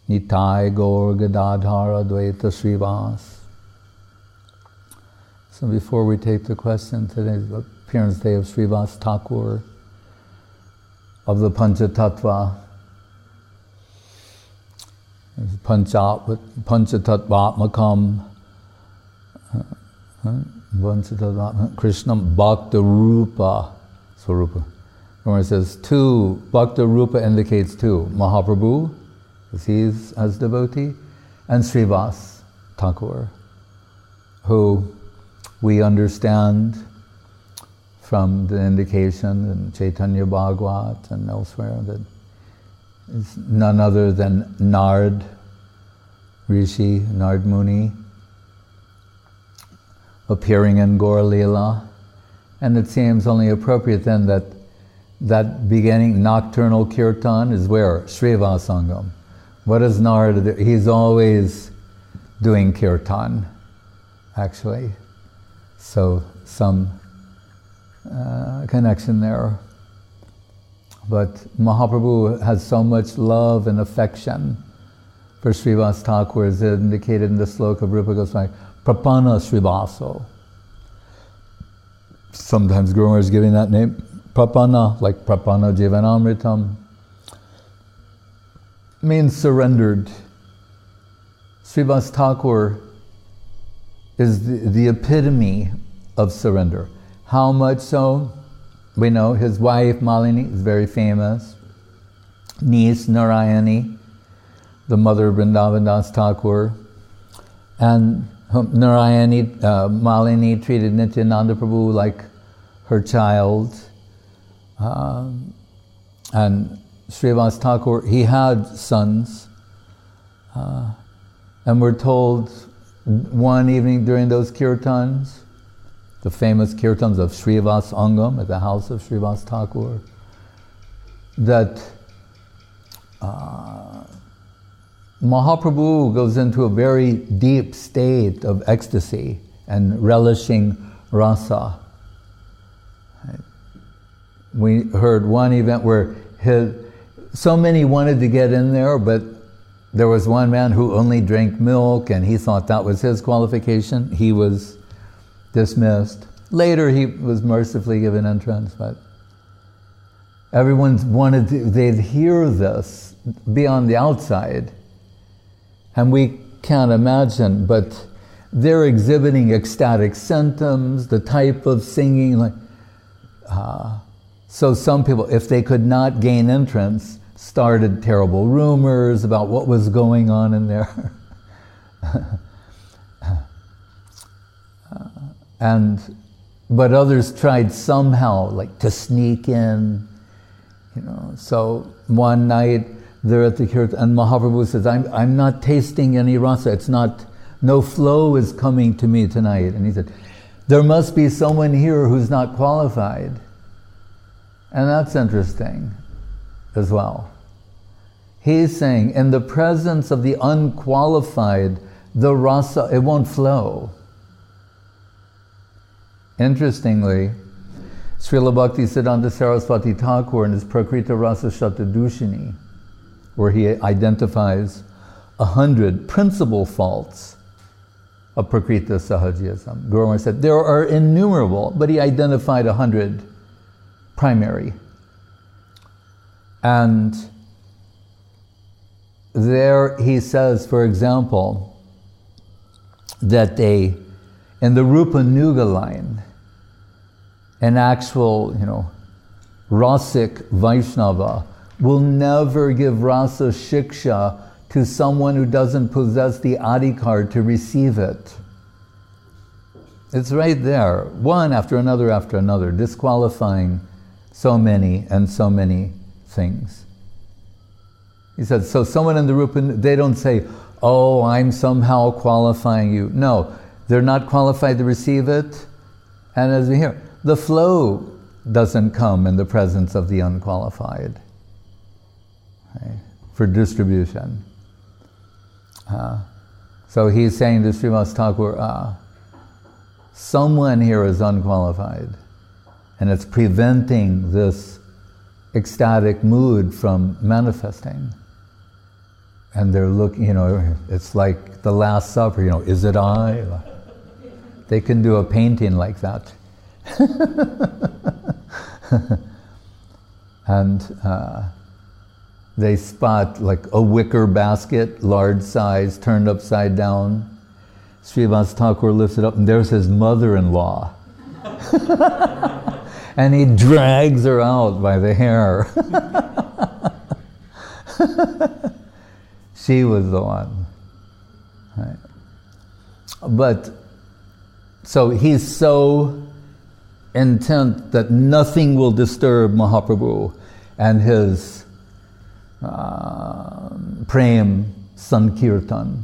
Nitai Gaur Gadadhara Dvaita Srivas. So before we take the question, today's appearance day of Srivas Thakur, of the Panchatattva. Panchatattvatmakam Krishnam Bhakta Rupa Swarupa. When it says two, Bhakta Rupa indicates two. Mahaprabhu, because he's as devotee, and Srivas Thakur, who we understand from the indication in Chaitanya Bhagavat and elsewhere that is none other than Nard Rishi, Nard Muni, appearing in Gaur Leela. And it seems only appropriate then that beginning nocturnal kirtan is where? Srivasangam. What is Nard do? He's always doing kirtan, actually. So some connection there. But Mahaprabhu has so much love and affection for Srivas Thakur, as indicated in the sloka of Rupa Goswami, Prapana Srivaso. Sometimes Guru Maharaj is giving that name, Prapana, like Prapana Jivanamritam, means surrendered. Srivas Thakur is the epitome of surrender. How much so? We know his wife Malini is very famous. Niece Narayani, the mother of Vrindavan Das Thakur, and Narayani, Malini treated Nityananda Prabhu like her child. And Srivas Thakur, he had sons. And we're told one evening during those kirtans, the famous kirtans of Srivas Angam at the house of Srivas Thakur, that Mahaprabhu goes into a very deep state of ecstasy and relishing rasa. We heard one event where so many wanted to get in there, but there was one man who only drank milk and he thought that was his qualification. He was dismissed. Later he was mercifully given entrance, but everyone wanted to, they'd hear this, be on the outside, and we can't imagine, but they're exhibiting ecstatic symptoms, the type of singing, like, so some people, if they could not gain entrance, started terrible rumors about what was going on in there. But others tried somehow, like, to sneak in, So one night they're at the kirtan, and Mahaprabhu says, I'm not tasting any rasa. It's not, no flow is coming to me tonight. And he said, there must be someone here who's not qualified. And that's interesting as well. He's saying, in the presence of the unqualified, the rasa, it won't flow. Interestingly, Srila Bhaktisiddhanta Saraswati Thakur in his Prakrita Rasa Shatadushini, where he identifies 100 principal faults of Prakrita Sahajiyasam. Guru Maharaj said, there are innumerable, but he identified 100 primary. And there he says, for example, that in the Rupa Nuga line, an actual, Rasik Vaishnava will never give rasa shiksha to someone who doesn't possess the adhikar to receive it. It's right there, one after another, disqualifying so many and so many things. He said, so someone in the Rupa, they don't say, oh, I'm somehow qualifying you. No, they're not qualified to receive it. And as we hear, the flow doesn't come in the presence of the unqualified, right, for distribution. So he's saying to Srivas Thakur, someone here is unqualified, and it's preventing this ecstatic mood from manifesting. And they're looking, it's like the Last Supper, is it I? They can do a painting like that. And they spot like a wicker basket, large size, turned upside down. Srivas Thakur lifts it up, and there's his mother-in-law. And he drags her out by the hair. She was the one. Right. But, so he's so intent that nothing will disturb Mahaprabhu and his Prem Sankirtan.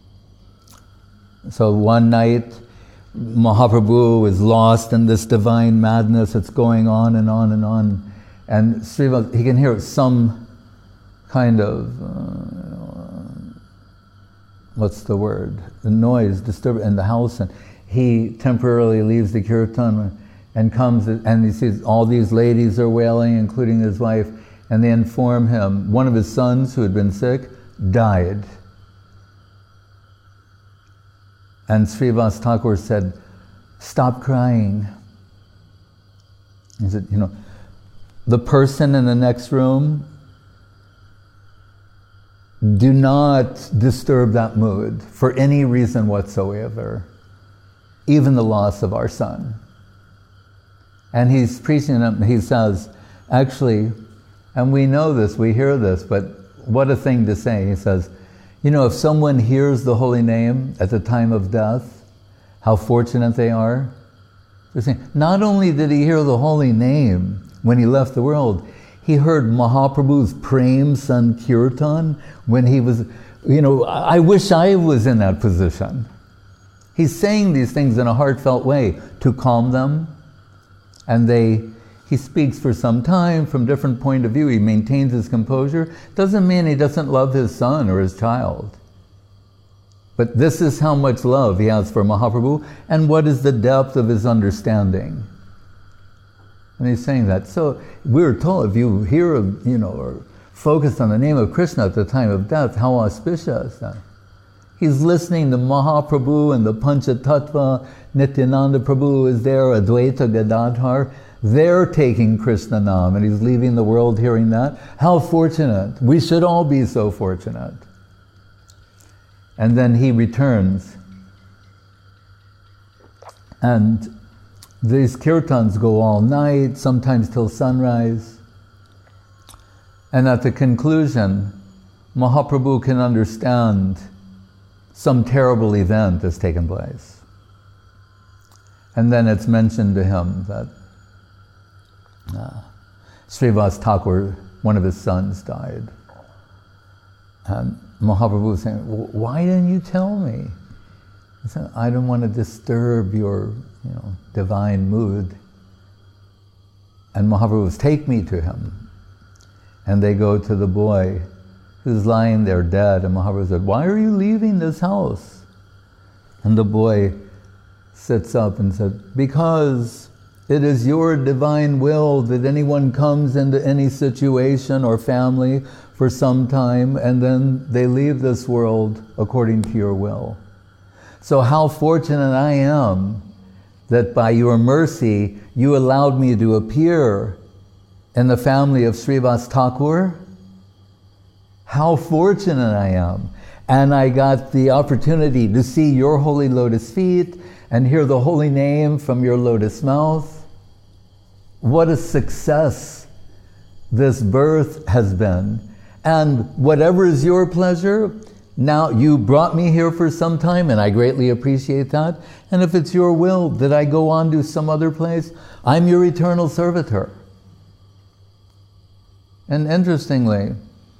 So one night, Mahaprabhu is lost in this divine madness. It's going on and on and on. And Srivas, he can hear some kind of, what's the word? The noise disturbing in the house. And he temporarily leaves the kirtan and comes and he sees all these ladies are wailing, including his wife. And they inform him, one of his sons who had been sick died. And Srivas Thakur said, stop crying. He said, the person in the next room, do not disturb that mood for any reason whatsoever, even the loss of our son. And he's preaching them, he says, actually, and we know this, we hear this, but what a thing to say. He says, if someone hears the holy name at the time of death, how fortunate they are. They're saying, not only did he hear the holy name when he left the world, he heard Mahaprabhu's Prem Sankirtan when he was, I wish I was in that position. He's saying these things in a heartfelt way to calm them, and he speaks for some time from different point of view. He maintains his composure. Doesn't mean he doesn't love his son or his child. But this is how much love he has for Mahaprabhu, and what is the depth of his understanding. And he's saying that. So we're told, if you hear, or focus on the name of Krishna at the time of death, how auspicious that. He's listening to Mahaprabhu and the Panchatattva. Nityananda Prabhu is there, Advaita Gadadhar. They're taking Krishna Nam, and he's leaving the world hearing that. How fortunate. We should all be so fortunate. And then he returns. And these kirtans go all night, sometimes till sunrise. And at the conclusion, Mahaprabhu can understand some terrible event has taken place. And then it's mentioned to him that Srivas Thakur, one of his sons, died. And Mahaprabhu was saying, why didn't you tell me? He said, I don't want to disturb your divine mood. And Mahaprabhu was, take me to him. And they go to the boy who's lying there dead. And Mahaprabhu said, why are you leaving this house? And the boy sits up and said, because it is your divine will that anyone comes into any situation or family for some time, and then they leave this world according to your will. So how fortunate I am that by your mercy you allowed me to appear in the family of Srivas Thakur. How fortunate I am. And I got the opportunity to see your holy lotus feet and hear the holy name from your lotus mouth. What a success this birth has been. And whatever is your pleasure, now you brought me here for some time, and I greatly appreciate that. And if it's your will that I go on to some other place, I'm your eternal servitor. And interestingly,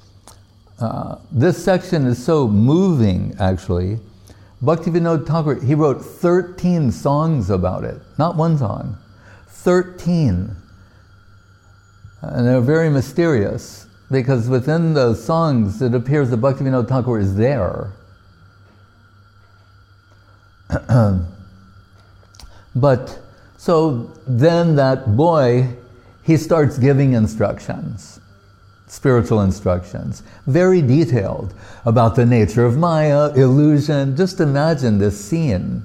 this section is so moving, actually. Bhaktivinoda Thakur, he wrote 13 songs about it. Not one song. 13. And they're very mysterious, because within the songs it appears that Bhaktivinoda Thakur is there. But, so then that boy, he starts giving instructions. spiritual instructions, very detailed about the nature of Maya, illusion. Just imagine this scene.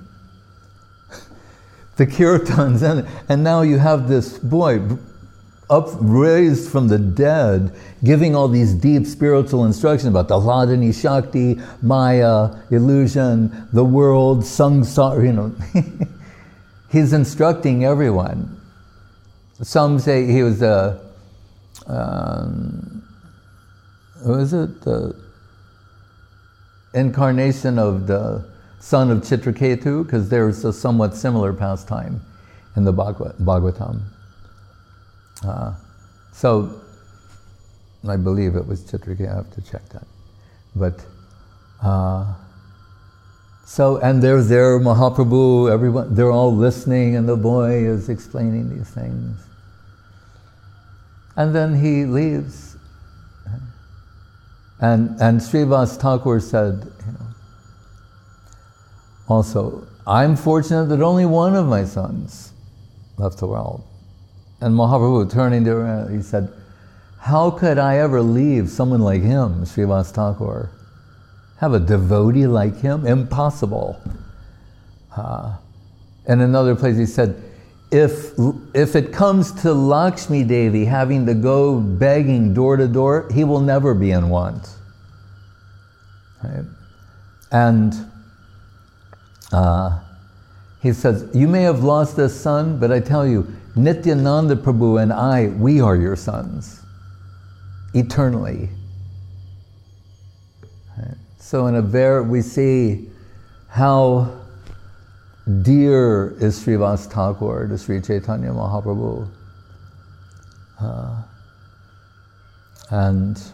The kirtans, and now you have this boy upraised from the dead, giving all these deep spiritual instructions about the Hladini Shakti, Maya, illusion, the world, samsara, He's instructing everyone. Some say he was the incarnation of the son of Chitraketu, because there's a somewhat similar pastime in the Bhagavatam. So, I believe it was Chitraketu, I have to check that. But, and there's there Mahaprabhu, everyone, they're all listening, and the boy is explaining these things. And then he leaves. And Srivas Thakur said, also, I'm fortunate that only one of my sons left the world. And Mahaprabhu, turning to her, he said, how could I ever leave someone like him, Srivas Thakur? Have a devotee like him? Impossible. In another place he said, if it comes to Lakshmi Devi having to go begging door to door, he will never be in want. Right? And he says, you may have lost a son, but I tell you, Nityananda Prabhu and I, we are your sons, eternally. Right? So we see how dear is Srivas Thakur to Sri Chaitanya Mahaprabhu. And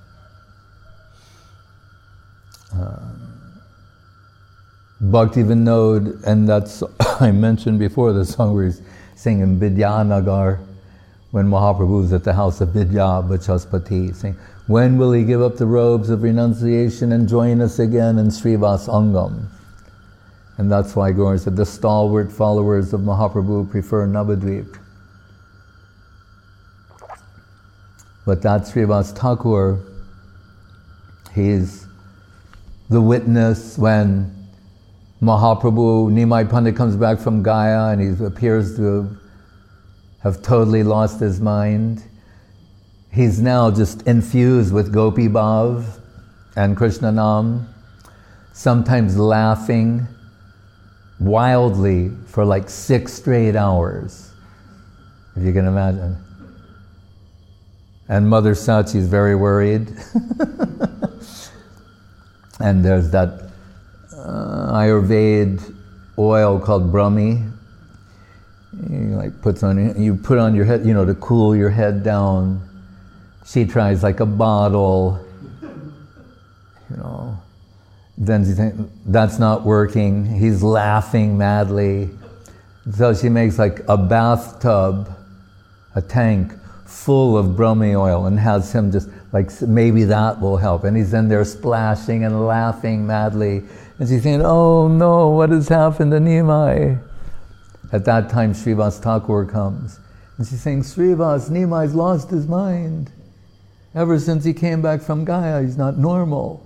Bhakti Vinod, and that's, I mentioned before, the song where he's singing Vidyanagar, when Mahaprabhu is at the house of Vidya Vachaspati, saying, when will he give up the robes of renunciation and join us again in Srivas Angam? And that's why Gaura said, the stalwart followers of Mahaprabhu prefer Navadvip. But that Srivas Thakur, he's the witness when Mahaprabhu, Nimai Pandit comes back from Gaya and he appears to have totally lost his mind. He's now just infused with Gopi Bhav and Krishna Nam, sometimes laughing wildly for like 6 straight hours, if you can imagine. And Mother Sachi's very worried. And there's that Ayurveda oil called Brahmi. You put on your head, to cool your head down. She tries like a bottle, Then she thinks, that's not working. He's laughing madly. So she makes like a bathtub, a tank full of Brahmi oil, and has him just like, maybe that will help. And he's in there splashing and laughing madly. And she's saying, oh no, what has happened to Nimai? At that time, Srivas Thakur comes. And she's saying, Srivas, Nimai's lost his mind. Ever since he came back from Gaya, he's not normal.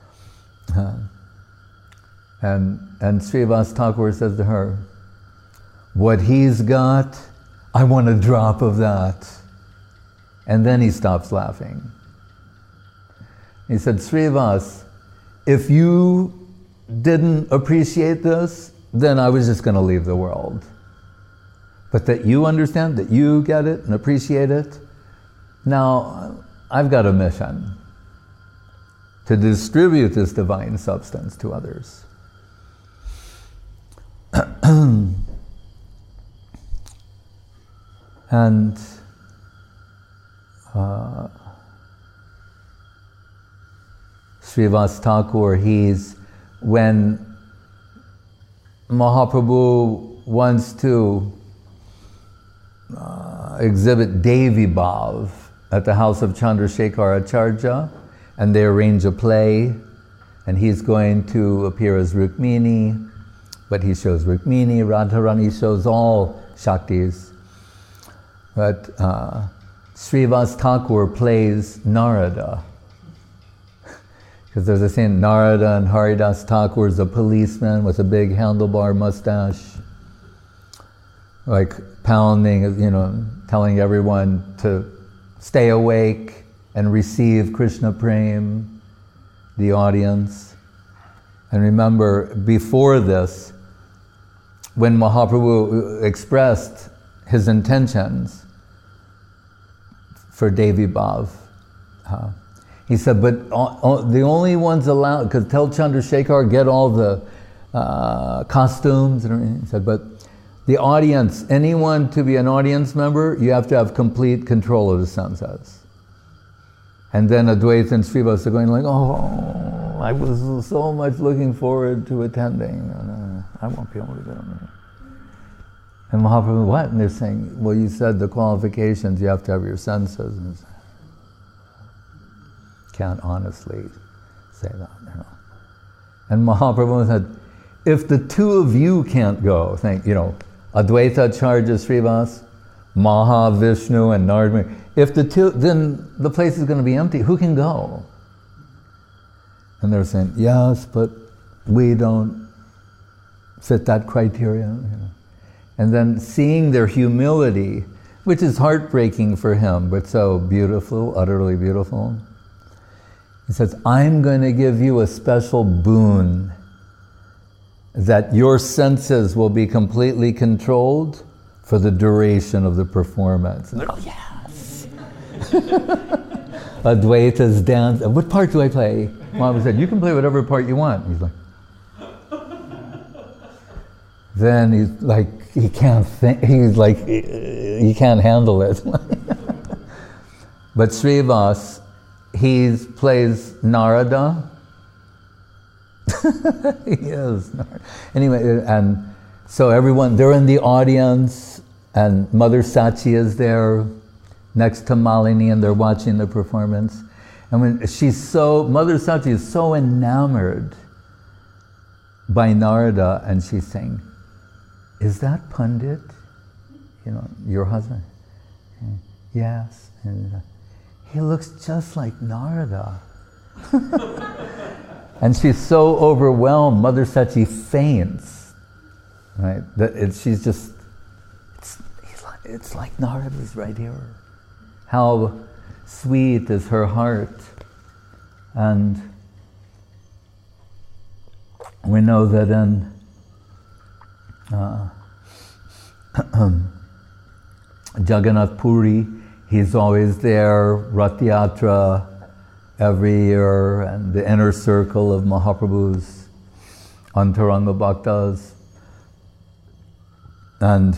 And Srivas Thakur says to her, what he's got, I want a drop of that. And then he stops laughing. He said, Srivas, if you didn't appreciate this, then I was just going to leave the world. But that you understand, that you get it and appreciate it, now I've got a mission to distribute this divine substance to others. And Srivas Thakur, when Mahaprabhu wants to exhibit Devi Bhav at the house of Chandrasekhar Acharya, and they arrange a play, and he's going to appear as Rukmini, but he shows Rukmini, Radharani, shows all Shaktis. But Srivas Thakur plays Narada. Because there's a scene, Narada and Haridas Thakur is a policeman with a big handlebar mustache, like pounding, telling everyone to stay awake and receive Krishna Prem, the audience. And remember, before this, when Mahaprabhu expressed his intentions for Devi Bhav, he said, but the only ones allowed, because tell Chandrasekhar, get all the costumes, and he said, but the audience, anyone to be an audience member, you have to have complete control of the senses. And then Advaita and Srivas are going like, oh, I was so much looking forward to attending. I won't be able to go. And Mahaprabhu, what? And they're saying, well, you said the qualifications, you have to have your senses. And can't honestly say that, And Mahaprabhu said, if the two of you can't go, Advaita charges Srivas, Mahavishnu and Narada, if the two, then the place is going to be empty. Who can go? And they're saying, yes, but we don't fit that criteria. And then seeing their humility, which is heartbreaking for him, but so beautiful, utterly beautiful. He says, I'm going to give you a special boon that your senses will be completely controlled for the duration of the performance. And they're like, yes! Advaita's dance. What part do I play? Mom said, you can play whatever part you want. He's like, then he's like, he can't think, he's like, he can't handle it. But Srivas, he plays Narada. He is Narada. Anyway, and so everyone, they're in the audience, and Mother Sachi is there next to Malini, and they're watching the performance. And when Mother Sachi is so enamored by Narada, and she's saying, is that Pandit? Your husband? Yes. And he looks just like Narada. And she's so overwhelmed, Mother Sachi faints. Right? It's like Narada's right here. How sweet is her heart. And we know that in Jagannath Puri, he's always there, Rath Yatra every year, and the inner circle of Mahaprabhu's Antaranga Bhaktas. And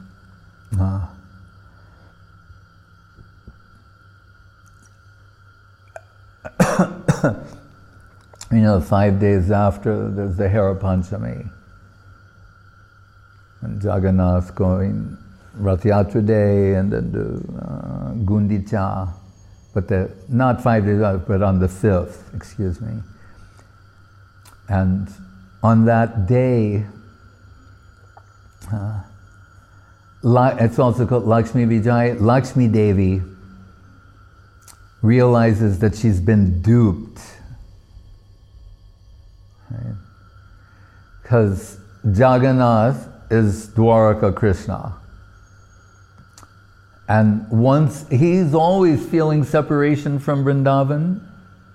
you know, 5 days after, there's the Hera Panchami. And Jagannath going Rath Yatra Day, and then the Gundicha, but not 5 days after, but on the 5th, excuse me. And on that day, it's also called Lakshmi Vijay. Lakshmi Devi realizes that she's been duped. Because Jagannath is Dwaraka Krishna. And once, he's always feeling separation from Vrindavan.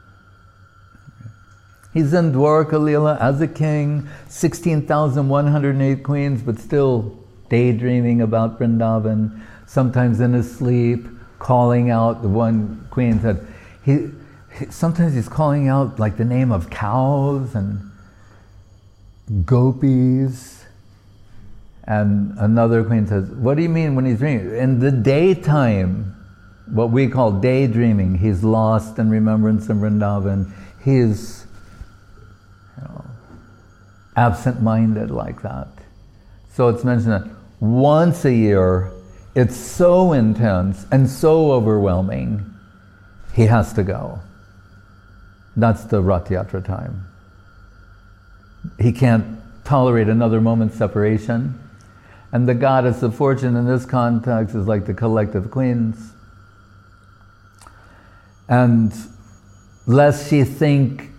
He's in Dwaraka Leela as a king, 16,108 queens, but still daydreaming about Vrindavan, sometimes in his sleep, calling out. The one queen said, sometimes he's calling out like the name of cows and gopis. And another queen says, what do you mean when he's dreaming? In the daytime, what we call daydreaming, he's lost in remembrance of Vrindavan. He's absent-minded like that. So it's mentioned that once a year, it's so intense and so overwhelming, he has to go. That's the Rath Yatra time. He can't tolerate another moment's separation. And the goddess of fortune in this context is like the collective queens. And lest she think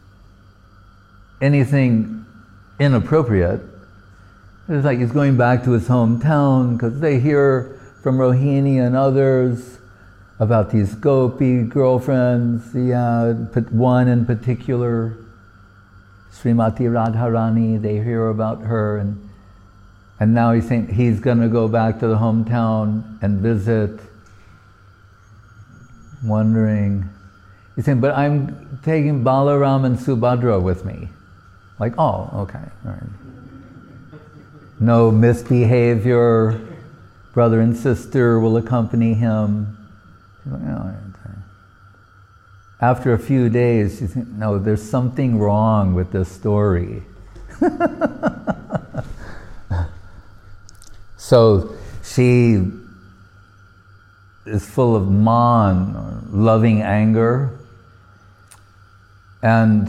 anything inappropriate, it's like he's going back to his hometown because they hear from Rohini and others about these gopi girlfriends, one in particular, Srimati Radharani, they hear about her, and now he's saying he's going to go back to the hometown and visit, wondering. He's saying, but I'm taking Balaram and Subhadra with me. Like, oh, okay, all right. No misbehavior, brother and sister will accompany him. After a few days, you think, no, there's something wrong with this story. So she is full of man, or loving anger, and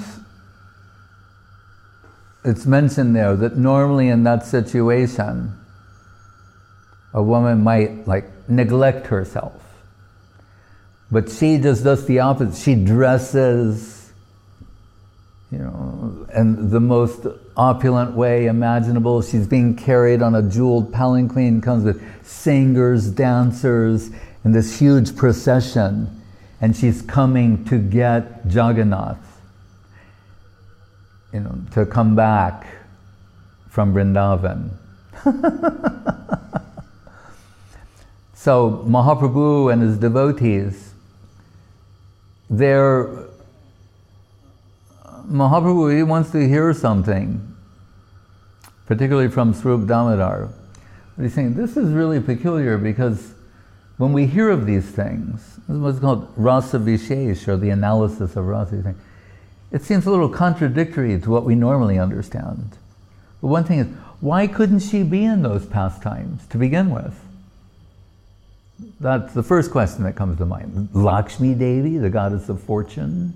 it's mentioned there that normally in that situation, a woman might neglect herself. But she just does the opposite. She dresses, in the most opulent way imaginable. She's being carried on a jeweled palanquin, comes with singers, dancers, in this huge procession. And she's coming to get Jagannath, to come back from Vrindavan. So Mahaprabhu and his devotees, Mahaprabhu, he wants to hear something, particularly from Swarup Damodar. But he's saying, this is really peculiar because when we hear of these things, this is what's called rasa vishesh, or the analysis of rasa. It seems a little contradictory to what we normally understand. But one thing is, why couldn't she be in those pastimes to begin with? That's the first question that comes to mind. Lakshmi Devi, the goddess of fortune.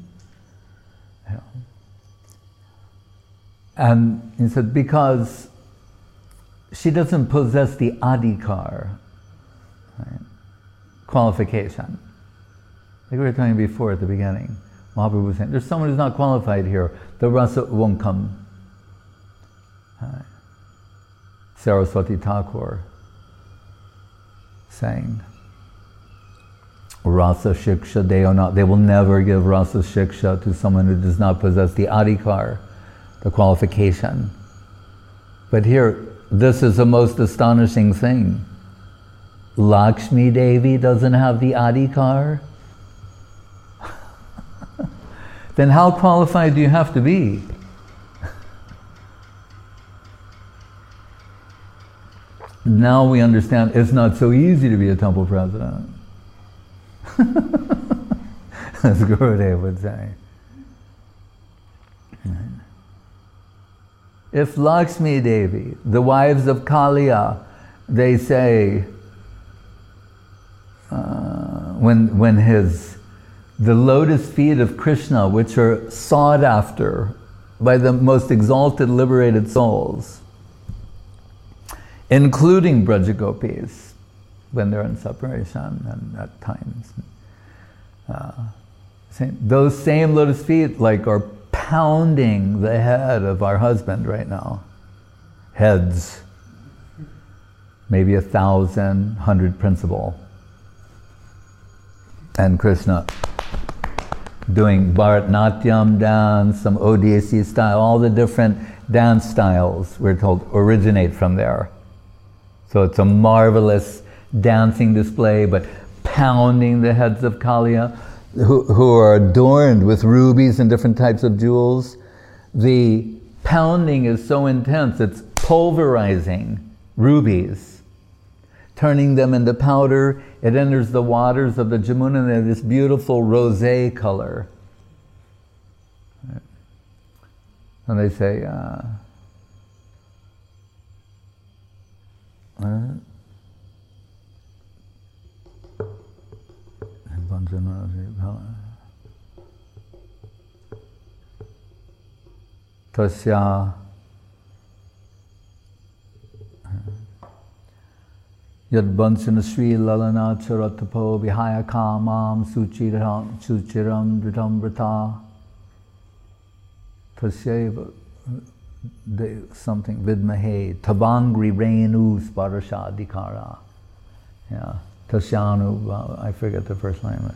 And he said, because she doesn't possess the adhikar, right? Qualification. Like we were talking before at the beginning. Mahaprabhu was saying, there's someone who's not qualified here. The rasa won't come. Saraswati Thakur saying, rasa shiksha, they will never give rasa shiksha to someone who does not possess the adhikar, the qualification. But here, this is the most astonishing thing. Lakshmi Devi doesn't have the adhikar? Then how qualified do you have to be? Now we understand it's not so easy to be a temple president. As Gurudev would say. If Lakshmi Devi, the wives of Kaliya, they say, when the lotus feet of Krishna, which are sought after by the most exalted, liberated souls, including Brajagopis, when they're in separation and at times. Those same lotus feet are pounding the head of our husband right now. Heads. Maybe 1,000, 100 principal. And Krishna doing Bharatnatyam dance, some Odissi style, all the different dance styles, we're told, originate from there. So it's a marvelous dancing display, but pounding the heads of Kaliya, who are adorned with rubies and different types of jewels. The pounding is so intense, it's pulverizing rubies, turning them into powder. It enters the waters of the Jamuna and they have this beautiful rosé color. And they say, Tasya Yad Bansana Sri Lalana Charatapo Vihaya Kamam Suchiram Dritam Vrata Tasyeva something Vidmahe Tabangri Renu Sparasha Dikara. Yeah. Tasyanu, I forget the first line.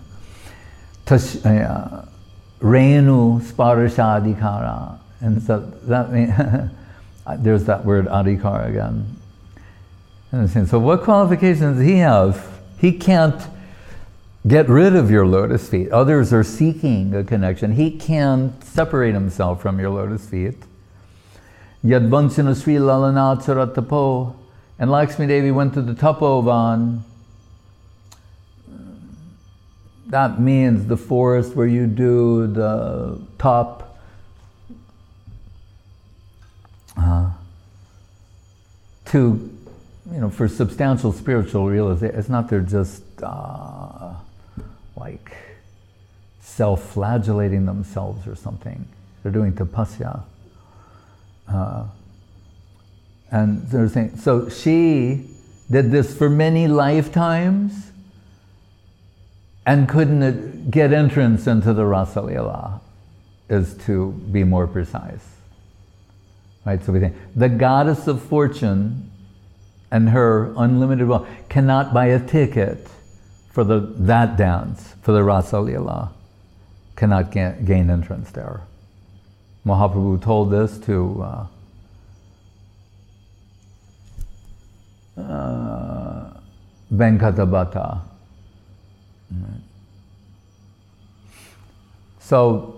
Renu Sparasha Dikara. And so that means there's that word adhikar again. So what qualifications does he have? He can't get rid of your lotus feet. Others are seeking a connection. He can't separate himself from your lotus feet. Yad Vanchana Sri Lalana Charatapo. And Lakshmi Devi went to the Tapovan. That means the forest where you do the top for substantial spiritual realization. It's not they're just like self-flagellating themselves or something. They're doing tapasya. And they're saying, so she did this for many lifetimes and couldn't get entrance into the Rasa Leela, is to be more precise. Right, so we think the goddess of fortune and her unlimited wealth cannot buy a ticket for that dance, for the Rasa Leela, cannot gain entrance there. Mahaprabhu told this to Venkatabhata. So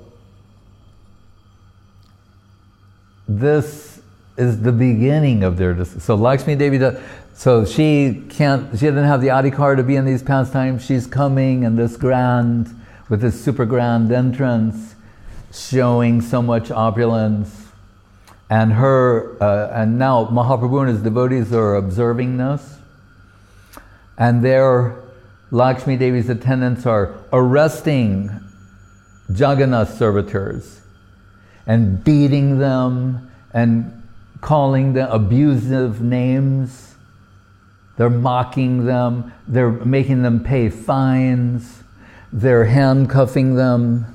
this is the beginning of their discussion. So Lakshmi Devi she didn't have the adhikar to be in these pastimes. She's coming in this with this super grand entrance, showing so much opulence. And and now Mahaprabhu and his devotees are observing this. And Lakshmi Devi's attendants are arresting Jagannath servitors and beating them and calling them abusive names. They're mocking them. They're making them pay fines. They're handcuffing them.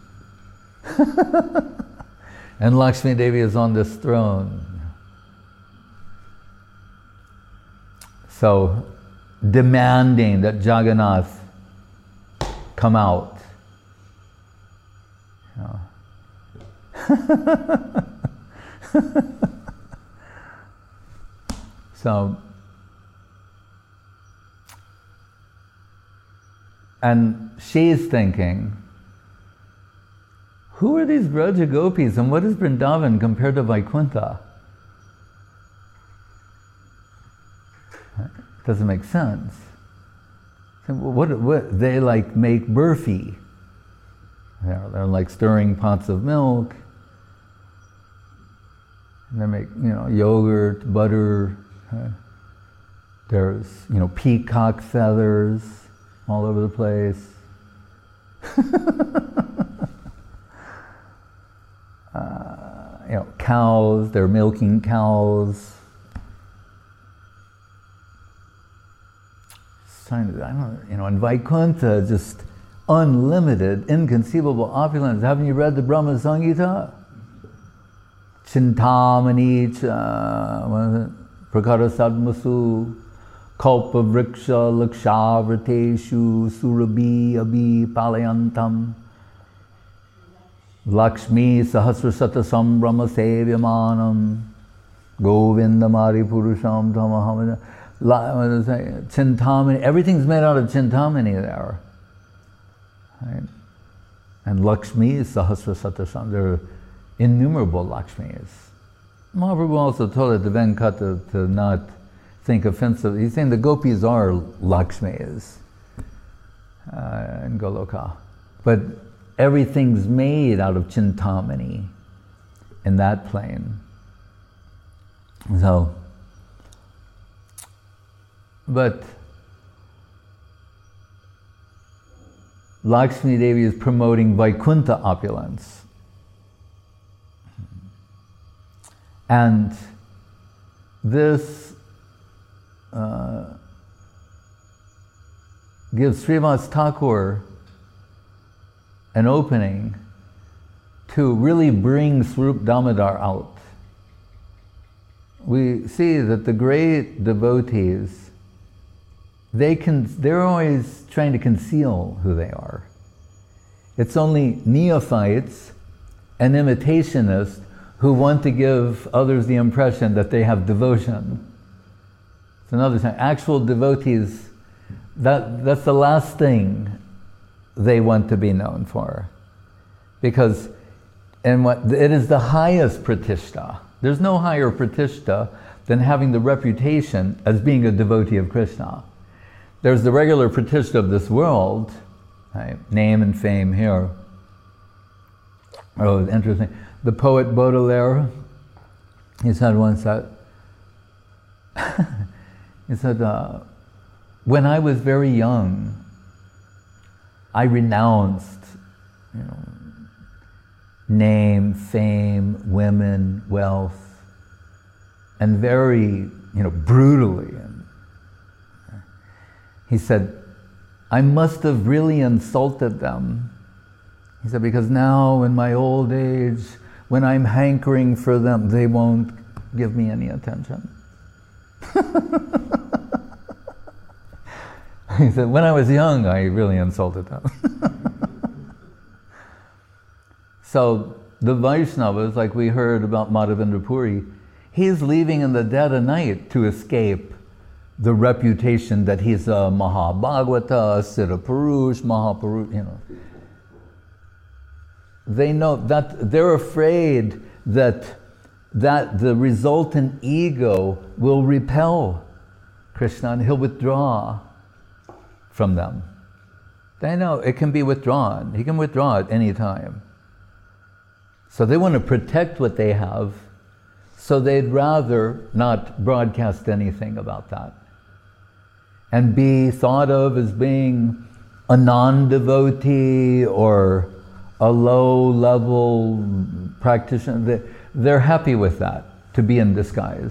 And Lakshmi Devi is on this throne. So, demanding that Jagannath come out. So, and she's thinking, who are these Braja Gopis and what is Vrindavan compared to Vaikuntha? Doesn't make sense. What they like make burfi. They're like stirring pots of milk. And they make, yogurt, butter. There's, peacock feathers all over the place. Cows, they're milking cows. In Vaikuntha, just unlimited, inconceivable opulence. Haven't you read the Brahma Samhita? Chintamani, Prakara Sadmasu, Kalpa Vriksha, Lakshavrateshu, Surabhi, Abhi, Palayantam, Lakshmi, Sahasrasata Sambrahma Sevyamanam, Govindamari Purusham Tamaham. Chintamani, everything's made out of Chintamani there. Right? And Lakshmi is Sahasrasata Sam. There are innumerable Lakshmis. Mahaprabhu also told it to Venkata to not think offensive. He's saying the gopis are Lakshmis in Goloka. But everything's made out of Chintamani in that plane. So, but Lakshmi Devi is promoting Vaikuntha opulence. And this gives Srivas Thakur an opening to really bring Swarup Damodar out. We see that the great devotees, they're always trying to conceal who they are. It's only neophytes and imitationists who want to give others the impression that they have devotion. It's another thing. Actual devotees, that's the last thing they want to be known for. Because it is the highest pratishta. There's no higher pratishta than having the reputation as being a devotee of Krishna. There's the regular pratishta of this world, right? Name and fame here. Oh, interesting. The poet Baudelaire, he said once that, he said, when I was very young, I renounced, name, fame, women, wealth, and very, brutally. He said, I must have really insulted them. He said, because now in my old age, when I'm hankering for them, they won't give me any attention. He said, when I was young, I really insulted them. So the Vaishnavas, like we heard about Madhavendra Puri, he's leaving in the dead of night to escape the reputation that he's a Mahabhagavata, Siddha Purush, Mahapurush, They know that they're afraid that the resultant ego will repel Krishna and he'll withdraw from them. They know it can be withdrawn. He can withdraw at any time. So they want to protect what they have, so they'd rather not broadcast anything about that and be thought of as being a non-devotee or a low-level practitioner. They're happy with that, to be in disguise.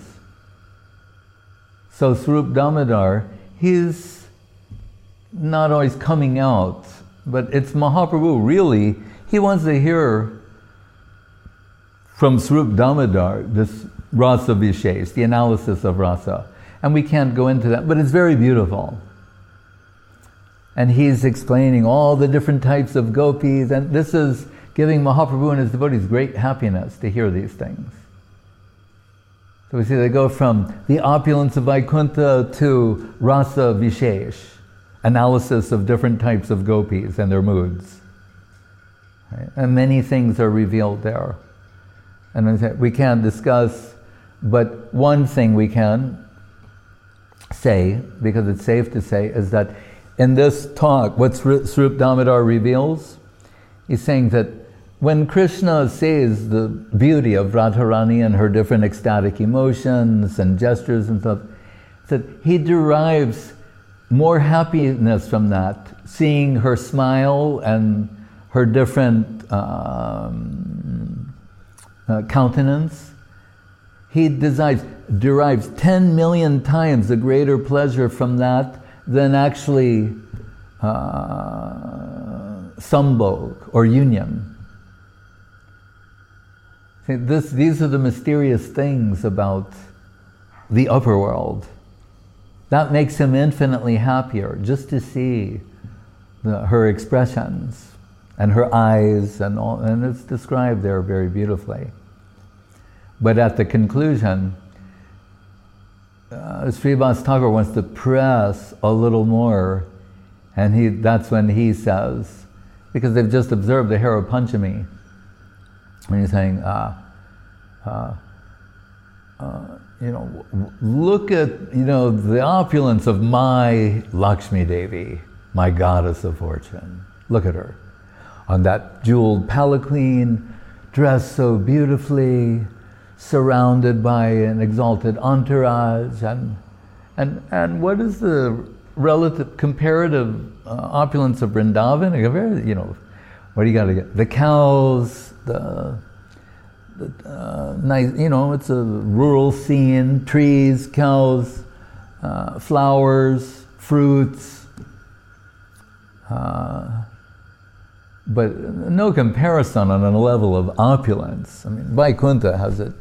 So Swarup Damodar, he's not always coming out, but it's Mahaprabhu, really, he wants to hear from Swarup Damodar this Rasa Vishesh, the analysis of Rasa. And we can't go into that, but it's very beautiful. And he's explaining all the different types of gopis, and this is giving Mahaprabhu and his devotees great happiness to hear these things. So we see they go from the opulence of Vaikuntha to Rasa Vishesh, analysis of different types of gopis and their moods. Right? And many things are revealed there. And we can't discuss, but one thing we can say, because it's safe to say, is that in this talk, what Swarup Damodar reveals, he's saying that when Krishna sees the beauty of Radharani and her different ecstatic emotions and gestures and stuff, that he derives more happiness from that, seeing her smile and her different countenance. He derives 10 million times the greater pleasure from that than actually sambhog or union. See, these are the mysterious things about the upper world. That makes him infinitely happier, just to see her expressions and her eyes and all, and it's described there very beautifully. But at the conclusion, Srivas Thakur wants to press a little more, and that's when he says, because they've just observed the Hera Panchami, and he's saying, look at, the opulence of my Lakshmi Devi, my goddess of fortune. Look at her. On that jeweled palanquin, dressed so beautifully, surrounded by an exalted entourage, and what is the relative comparative opulence of Vrindavan? What do you got to get? The cows, the nice, it's a rural scene, trees, cows, flowers, fruits, But no comparison on a level of opulence. I mean, Vaikuntha has it.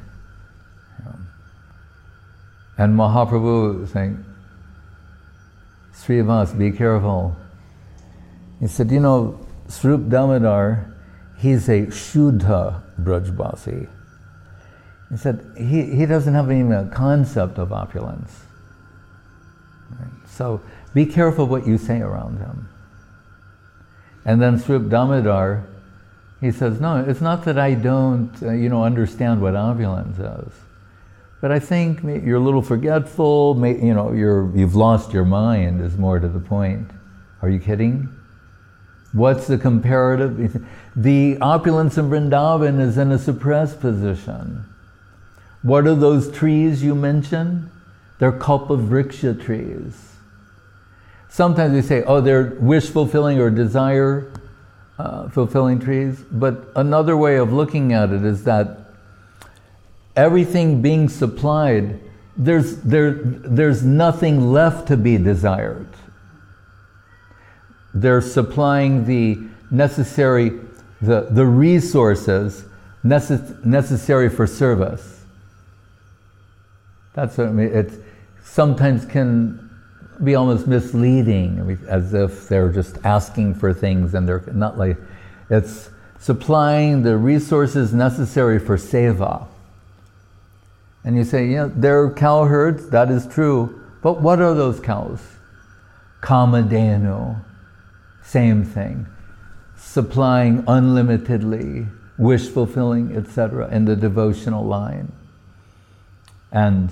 And Mahaprabhu saying, Srivas, be careful. He said, Swarup Damodar, he's a Shuddha Brajbasi. He said, he doesn't have even a concept of opulence. Right? So be careful what you say around him. And then Swarup Damodar, he says, no, it's not that I don't, understand what opulence is. But I think you're a little forgetful, you've lost your mind is more to the point. Are you kidding? What's the comparative? The opulence in Vrindavan is in a suppressed position. What are those trees you mentioned? They're Kalpavriksha trees. Sometimes we say, they're wish-fulfilling or desire-fulfilling trees. But another way of looking at it is that everything being supplied, there's nothing left to be desired. They're supplying the necessary, the resources necessary for service. That's what I mean. It sometimes can be almost misleading, as if they're just asking for things and they're not like, it's supplying the resources necessary for seva. And you say, they're cow herds, that is true, but what are those cows? Kamadhenu, same thing. Supplying unlimitedly, wish fulfilling, etc., in the devotional line. And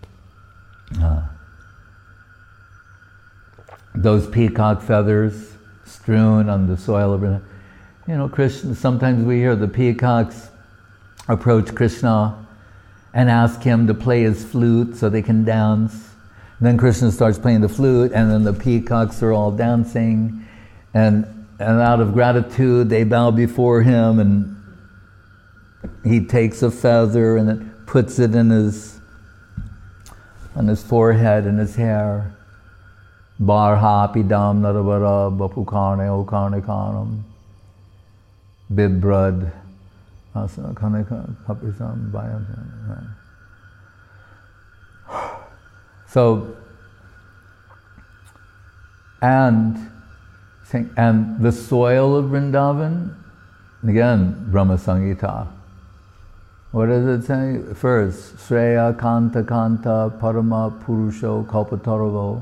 those peacock feathers strewn on the soil of, Krishna, sometimes we hear the peacocks approach Krishna and ask him to play his flute so they can dance. And then Krishna starts playing the flute, and then the peacocks are all dancing, and out of gratitude they bow before him, and he takes a feather and then puts it on his forehead and his hair. Barha pidam naravara bapukarne okarne karam bibrad asana kaneka kapisam bayam. So, and the soil of Vrindavan, again, Brahma Samhita. What does it say? First, Shreya Kanta Kanta Parama Purusho Kalpataravo.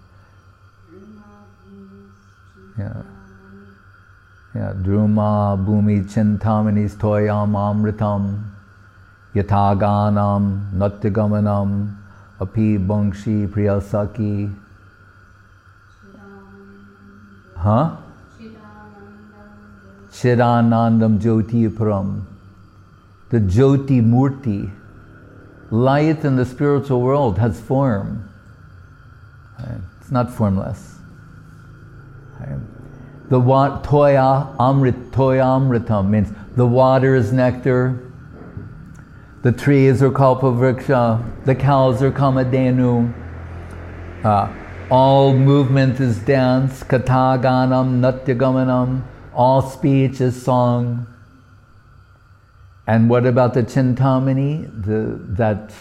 Druma Bhumi Chintamani's Toyam Amritam Yataganam Natyagamanam Api Bangshi Priyasaki. Chidanandam Jyoti Param. The Jyoti Murti. Light in the spiritual world has form. It's not formless. The Toya Amritam means the water is nectar, the trees are Kalpavriksha, the cows are Kamadhenu, all movement is dance, Kataganam Natyagamanam, all speech is song. And what about the Chintamani, that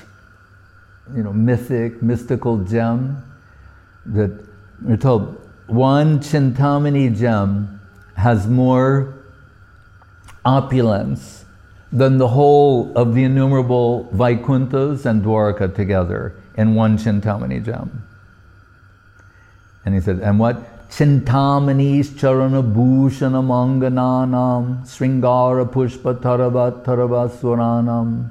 mystical gem that we're told one Chintamani gem has more opulence than the whole of the innumerable Vaikunthas and Dwaraka together in one Chintamani gem. And he said, and what? Chintamani's charana bhushana mangananam sringara pushpa tarava swaranam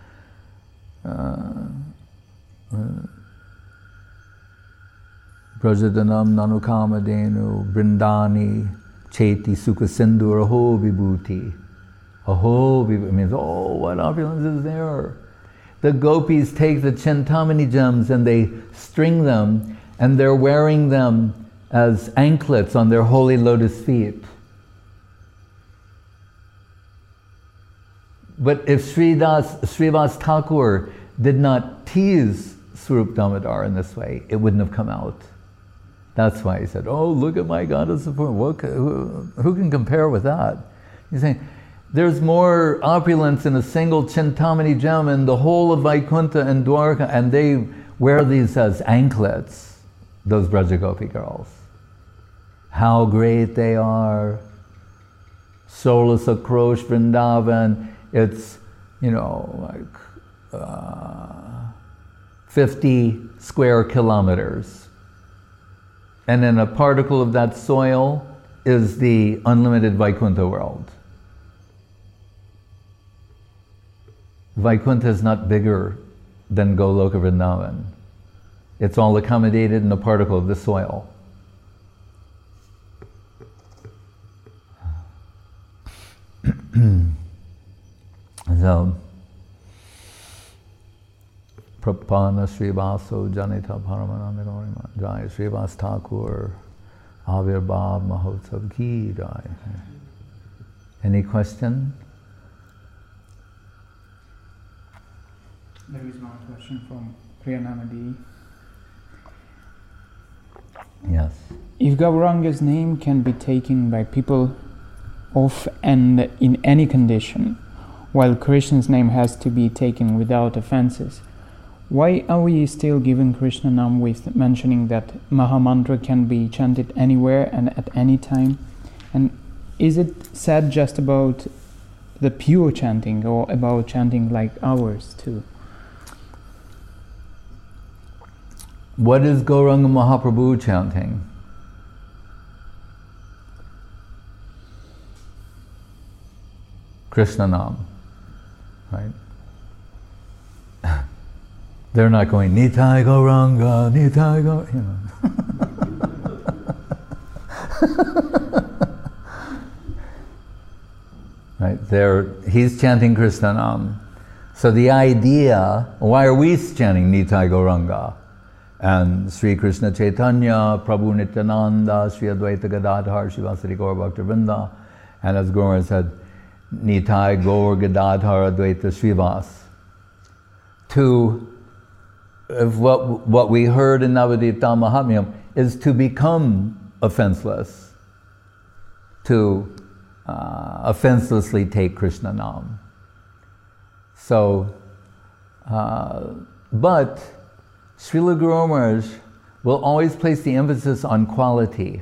Prajadanam Nanukamadenu Brindani Cheti Sukhasindur Aho Vibhuti. Aho Vibhuti means, what opulence is there? The gopis take the Chintamani gems and they string them, and they're wearing them as anklets on their holy lotus feet. But if Srivas Thakur did not tease Swarup Damodar in this way, it wouldn't have come out. That's why he said, oh, look at my goddess of form. Who can compare with that? He's saying, there's more opulence in a single Chintamani gem in the whole of Vaikuntha and Dwarka, and they wear these as anklets, those Brajagopi girls. How great they are. Solas Akrosh Vrindavan, it's, like 50 square kilometers. And then a particle of that soil is the unlimited Vaikuntha world. Vaikuntha is not bigger than Goloka Vrindavan. It's all accommodated in a particle of the soil. So, Prapana Srivaso Janita Paramananda Jai Srivas Thakur Avirbhav Mahotsav Ki Jai. Any question? There is one question from Priyananadi. Yes. If Gauranga's name can be taken by people of and in any condition, while Krishna's name has to be taken without offenses, why are we still giving Krishna Nam with mentioning that Mahamantra can be chanted anywhere and at any time? And is it said just about the pure chanting or about chanting like ours too? What is Gauranga Mahaprabhu chanting? Krishna Nam, right? They're not going, Nitai Gauranga, Nitai Gauranga, Right? He's chanting Krishna Nam. So the idea, why are we chanting Nitai Gauranga? And Sri Krishna Chaitanya, Prabhu Nityananda, Sri Advaita Gadadhar, Shivasari Gaur Bhaktivinoda, and as Gaur said, Nitai Gaur Gadadhar Advaita Srivas. What we heard in Navadita Mahatmyam is to become offenseless, to offenselessly take Krishna Nam. So, but Srila Guru Maharaj will always place the emphasis on quality.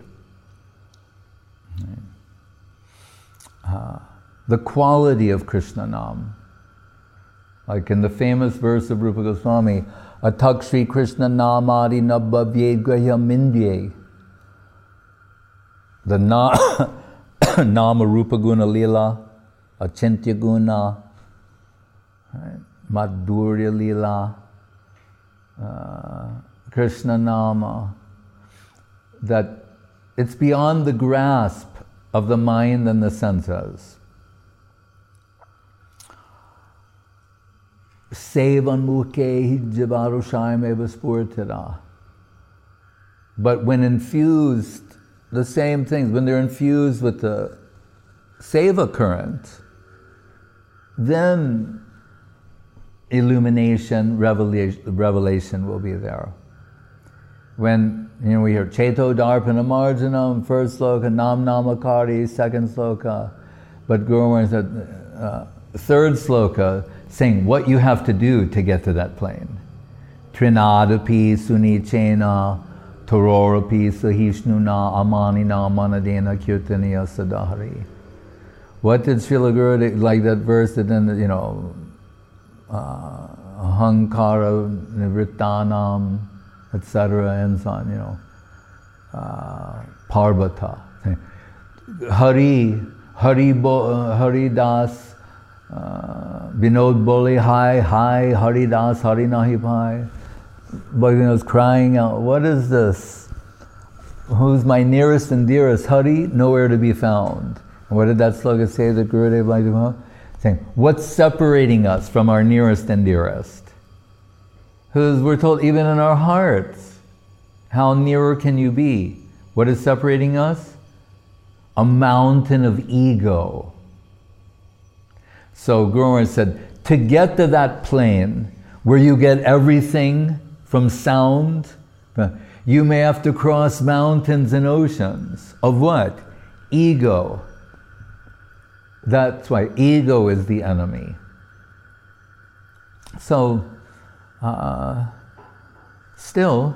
The quality of Krishna Nam. Like in the famous verse of Rupa Goswami, Atak Sri Krishna Namadi Nabba Vyedgaya Mindye. The Nama Rupa Guna Lila, Achintya Guna, right? Madhurya Lila, Krishna Nama, that it's beyond the grasp of the mind and the senses. Sevan mukhe jivarushayam eva spurtira. But when infused, the same things, when they're infused with the seva current, then illumination, revelation will be there. When we hear Cheto Darpana Marjanam, first sloka, Nam Namakari, second sloka, but Guru Maharaj said, third sloka, saying what you have to do to get to that plane. Trinadapi Sunichena, Tororapi Sahishnuna, Amanina, Manadena, Kirtaniya Sadahari. What did Srila Guru, like that verse that then, Ahankara, Nivrittanam, etc., and so on, Parvata. Haridas, Vinod Bole, hi, Haridas, Hari Nahi Pai. Bhagavan was crying out, what is this? Who's my nearest and dearest? Hari, nowhere to be found. And what did that sloka say that Gurudev liked about? Saying, what's separating us from our nearest and dearest? Because we're told, even in our hearts, how nearer can you be? What is separating us? A mountain of ego. So Guru Maharaj said, to get to that plane where you get everything from sound, You may have to cross mountains and oceans. Of what? Ego. That's why ego is the enemy. So, still,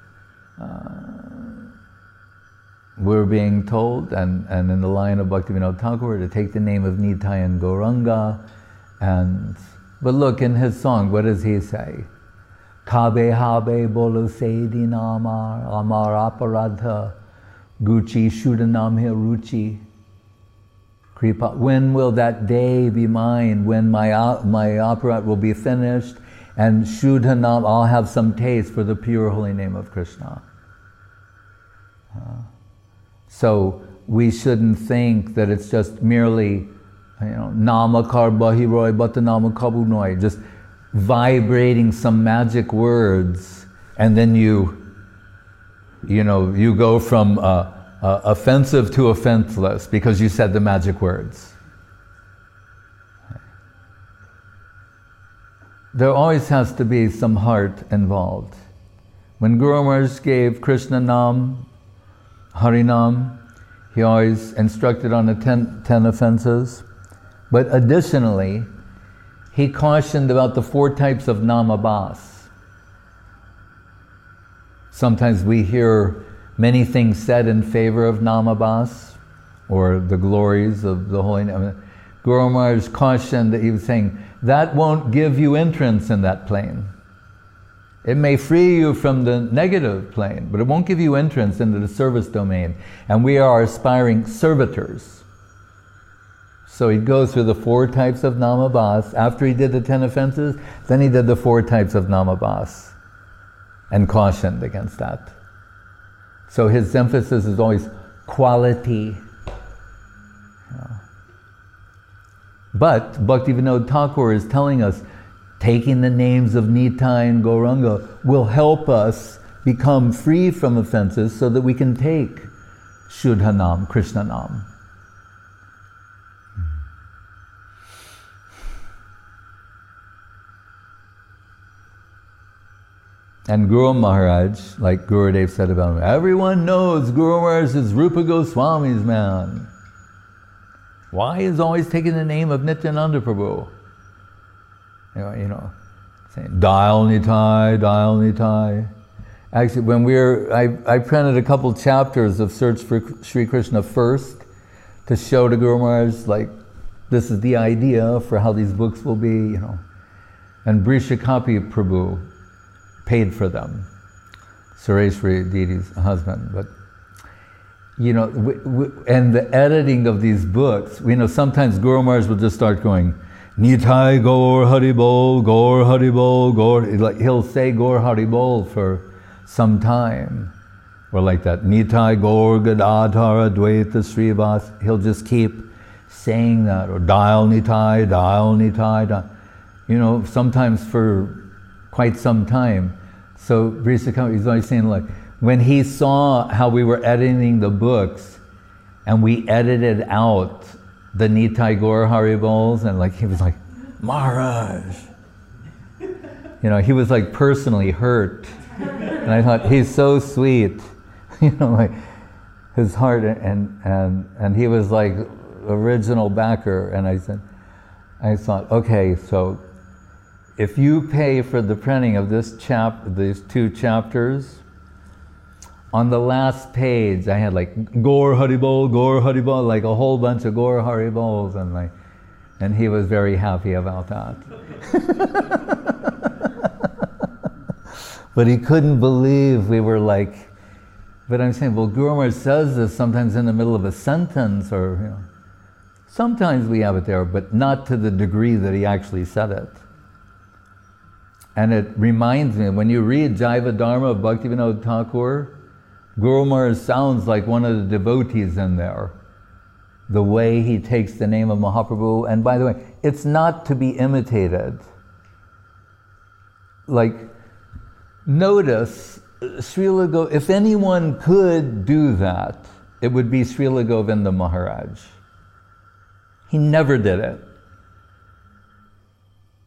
we're being told, and in the line of Bhaktivinoda Thakur, to take the name of Nitai and Gauranga. But look, in his song, what does he say? Kabe habe bolo seidi namar amar aparadha guchi shudanam he ruchi kripa. When will that day be mine? When my aparat will be finished, and shudanam, I'll have some taste for the pure holy name of Krishna. So we shouldn't think that it's just merely, namakar bahiroi batanama kabunoi, just vibrating some magic words, and then you go from offensive to offenseless because you said the magic words. There always has to be some heart involved. When Guru Maharaj gave Krishna Nam, Harinam, he always instructed on the 10 offenses, but additionally, he cautioned about the 4 types of namabhas. Sometimes we hear many things said in favor of namabhas, or the glories of the holy name. Guru Maharaj cautioned that he was saying, that won't give you entrance in that plane. It may free you from the negative plane, but it won't give you entrance into the service domain. And we are aspiring servitors. So he'd go through the 4 types of namabhas. After he did the 10 offenses, then he did the 4 types of namabhas and cautioned against that. So his emphasis is always quality. But Bhaktivinoda Thakur is telling us, taking the names of Nitai and Gauranga will help us become free from offenses so that we can take Shuddha Nam, Krishna Nam. And Guru Maharaj, like Gurudev said about him, everyone knows Guru Maharaj is Rupa Goswami's man. Why is always taking the name of Nityananda Prabhu? Saying Dial Nitai. Actually, when I printed a couple chapters of Search for Sri Krishna first to show to Guru Maharaj, like, this is the idea for how these books will be, And Brishakapi Prabhu paid for them, Sureshwari Didi's husband. But and the editing of these books, sometimes Guru Maharaj will just start going, Nitai Gaur Haribol, Gaur Haribol, Gaur. Like he'll say Gaur Haribol for some time, or like that Nitai Gaur Gadadhara Dvaita Srivas. He'll just keep saying that, or Dial Nitai, sometimes for quite some time. So Brishakam, he's always saying, like, when he saw how we were editing the books and we edited out the Nitai Gaur Haribols, and like he was like, Maharaj. He was like personally hurt. And I thought, he's so sweet. Like his heart, and he was like original backer. And I thought, okay, so if you pay for the printing of these 2 chapters, on the last page I had like Gaur Haribol, like a whole bunch of Gaur Haribols, and he was very happy about that. But he couldn't believe we were like, but I'm saying, well, Guru Maharaj says this sometimes in the middle of a sentence, or sometimes we have it there, but not to the degree that he actually said it. And it reminds me, when you read Jaiva Dharma of Bhaktivinoda Thakur, Guru Maharaj sounds like one of the devotees in there. The way he takes the name of Mahaprabhu, and by the way, it's not to be imitated. Like, notice, if anyone could do that, it would be Srila Govinda Maharaj. He never did it.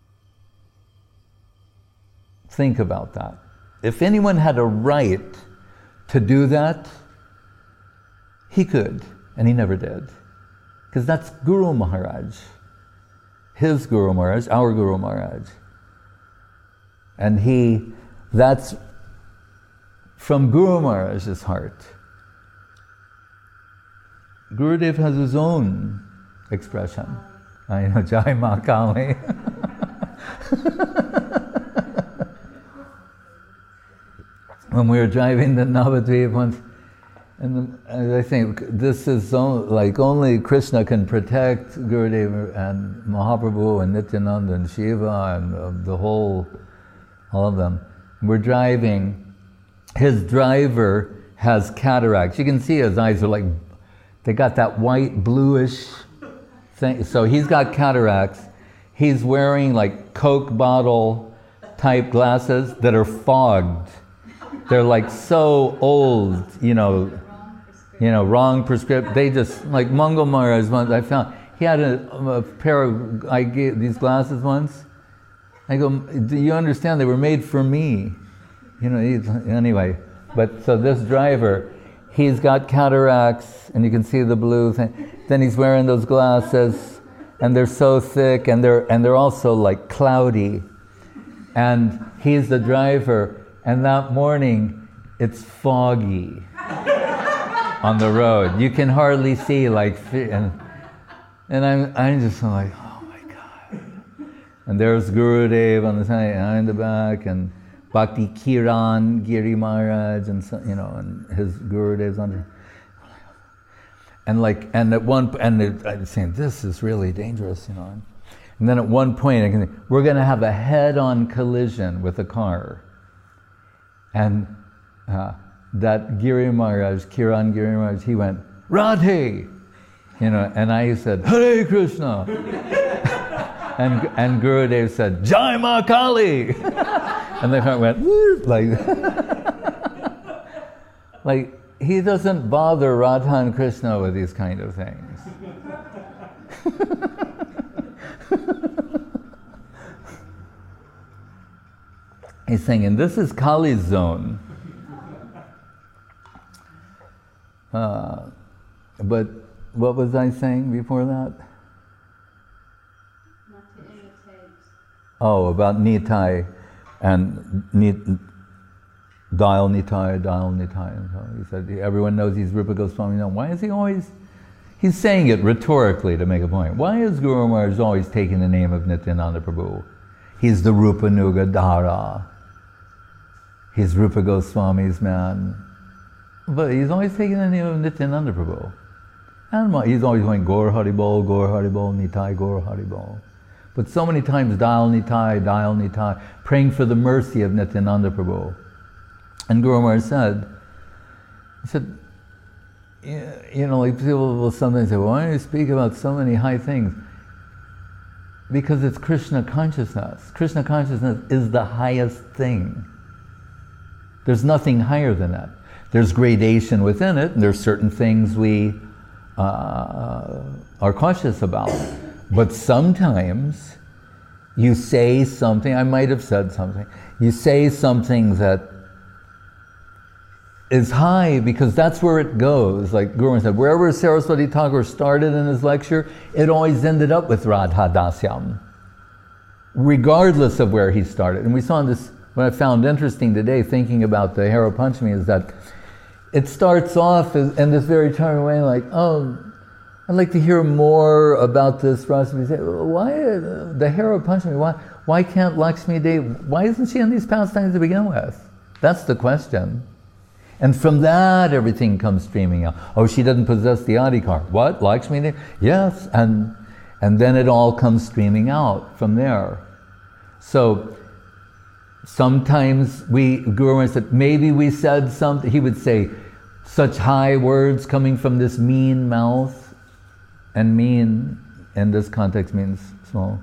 Think about that. If anyone had a right to do that, he could, and he never did. Because that's Guru Maharaj. His Guru Maharaj, our Guru Maharaj. And that's from Guru Maharaj's heart. Gurudev has his own expression. I know, Jai Ma Kali. When we were driving the Navadvip once, and I think this is only Krishna can protect Gurudev and Mahaprabhu and Nityananda and Shiva and all of them. We're driving, his driver has cataracts. You can see his eyes are they got that white bluish thing. So he's got cataracts. He's wearing Coke bottle type glasses that are fogged. They're so old, wrong prescription. They just, Mangal Maharaj once, I found, he had a pair of, I gave these glasses once. I go, do you understand? They were made for me. Anyway. But so this driver, he's got cataracts, and you can see the blue thing. Then he's wearing those glasses, and they're so thick, and they're also cloudy. And he's the driver, and that morning, it's foggy on the road. You can hardly see, and I'm just like, oh my God. And there's Gurudev on the side, and I'm in the back, and Bhakti Kiran Giri Maharaj, and and his Gurudev's under. And I'm saying, this is really dangerous, And then at one point, we're going to have a head-on collision with a car. And that Giri Maharaj, Kiran Giri Maharaj, he went, Radhe! And I said, Hare Krishna! and Gurudev said, Jai Ma Kali! And the car went, he doesn't bother Radha and Krishna with these kind of things. He's saying, this is Kali's zone. But what was I saying before that? Not to imitate. Oh, about Nitai and Dial Nitai. So he said, everyone knows he's Rupa Goswami. Now, why is he always... He's saying it rhetorically to make a point. Why is Guru Maharaj always taking the name of Nityananda Prabhu? He's the Rupa Nuga Dhara. He's Rupa Goswami's man. But he's always taking the name of Nityananda Prabhu. And he's always going, Gaur Haribol, Nitai Gaur Haribol. But so many times, Dial Nitai, praying for the mercy of Nityananda Prabhu. And Guru Maharaj said, people will sometimes say, why do you speak about so many high things? Because it's Krishna consciousness. Krishna consciousness is the highest thing. There's nothing higher than that. There's gradation within it, and there's certain things we are cautious about. But sometimes you say something, I might have said something, you say something that is high because that's where it goes. Like Guru said, wherever Saraswati Thakur started in his lecture, it always ended up with Radha Dasyam, regardless of where he started. And we saw in this, what I found interesting today, thinking about the Hera Panchami, is that it starts off in this very charming way, like, oh, I'd like to hear more about this Rasami. Why the Hera Panchami? Why can't Lakshmi Devi? Why isn't she in these pastimes to begin with? That's the question. And from that, everything comes streaming out. Oh, she doesn't possess the Adhikar. What? Lakshmi Devi? Yes. And then it all comes streaming out from there. So sometimes Guru Maharaj said, maybe we said something. He would say, such high words coming from this mean mouth. And mean, in this context, means small.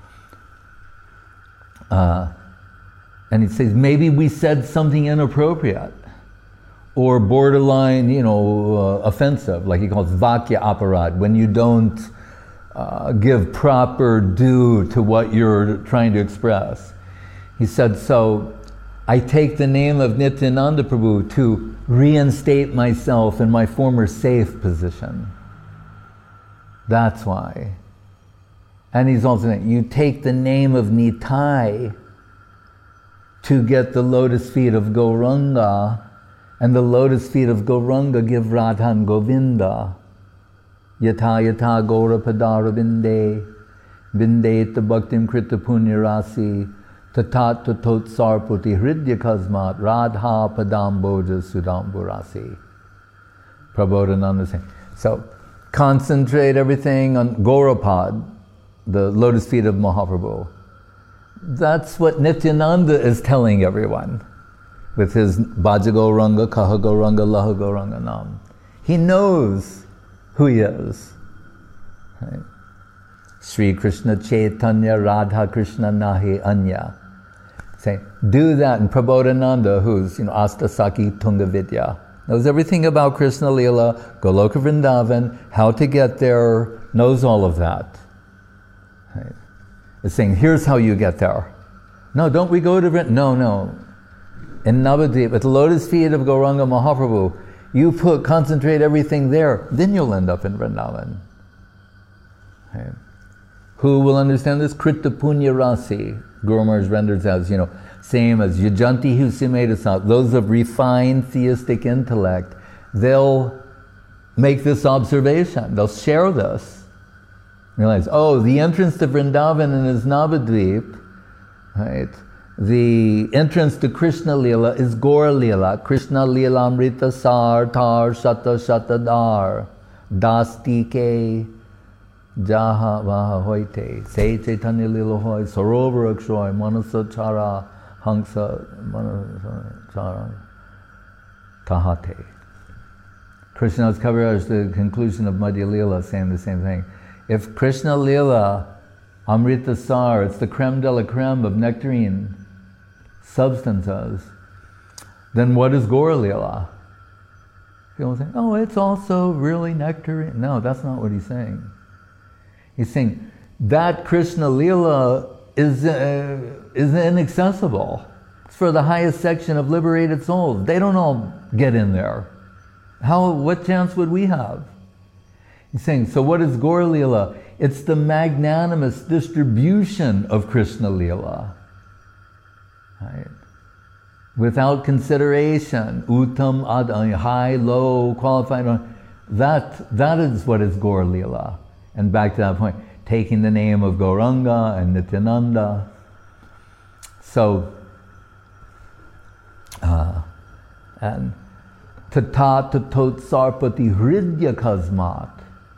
And he says, maybe we said something inappropriate. Or borderline, offensive, like he calls vakya aparad, when you don't give proper due to what you're trying to express. He said, so I take the name of Nityananda Prabhu to reinstate myself in my former safe position. That's why. And he's also saying, you take the name of Nitai to get the lotus feet of Gauranga, and the lotus feet of Gauranga give Radhan Govinda. Yata yata Gaura Padara Vinde, Vindeta Bhaktim Krita Punya Rasi, Tatat Tatot Sarputi Hridya Kasmat, Radha Padam Boja Sudamburasi. Prabodhananda saying. So, concentrate everything on Gaurapad, the lotus feet of Mahaprabhu. That's what Nityananda is telling everyone with his Bhaja Gauranga, Kaha Gauranga, Laha Gauranga Nam. He knows who he is. Right? Sri Krishna Chaitanya Radha Krishna Nahi Anya. Say, do that. And Prabodhananda, who's Astasaki Tunga Vidya, knows everything about Krishna Leela, Goloka Vrindavan, how to get there, knows all of that. Right? It's saying, here's how you get there. No, don't we go to Vrindavan? No. In Navadvip, at the lotus feet of Gauranga Mahaprabhu, you concentrate everything there, then you'll end up in Vrindavan. Right? Who will understand this? Krita Punya Rasi. Guru Maharaj renders as, same as Yajanti Husimedasa. Those of refined theistic intellect, they'll make this observation. They'll share this. Realize, the entrance to Vrindavan is Navadvip, right? The entrance to Krishna Leela is Gaur Leela. Krishna Leela Amrita Sar Tar Shata Shata Dar Dasti Ke Jaha Vaha Hoite Se Chaitanya Leela Hoy Sarovar Akshoy Manasa Chara Hangsa Manasa Chara Tahate. Krishna's Kaviraj, the conclusion of Madhya Leela, saying the same thing. If Krishna Leela Amrita Sar, it's the creme de la creme of nectarine substances, then what is Gaur Leela? People say, it's also really nectarine. No, that's not what he's saying. He's saying that Krishna Leela is inaccessible. It's for the highest section of liberated souls. They don't all get in there. What chance would we have? He's saying, so what is Gaur Leela? It's the magnanimous distribution of Krishna Leela. Right? Without consideration, uttam, adam, high, low, qualified, that is what is Gaur Leela. And back to that point, taking the name of Gauranga and Nityananda. So, and tata tatot sarpati hridya kasmat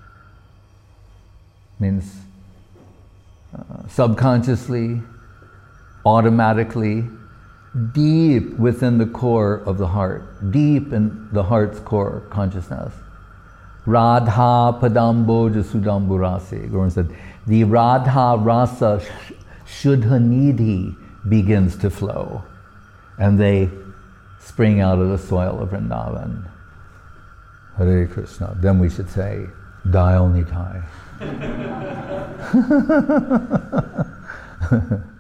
means subconsciously, automatically, deep within the core of the heart, deep in the heart's core consciousness. Radha Padamboja Sudamburasi. Guru said, the Radha Rasa Shuddha Nidhi begins to flow, and they spring out of the soil of Vrindavan. Hare Krishna. Then we should say, Dial Nitai.